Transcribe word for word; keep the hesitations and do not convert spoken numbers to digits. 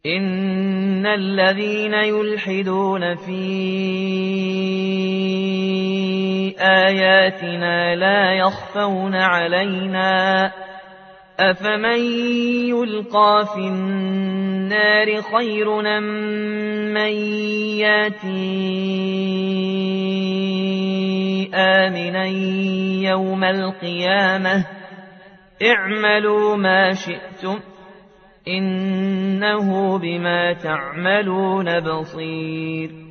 إن الذين يلحدون في آياتنا لا يخفون علينا أفمن يلقى في النار خير أم من ياتي آمنا يوم القيامة اعملوا ما شئتم إنه بما تعملون بصير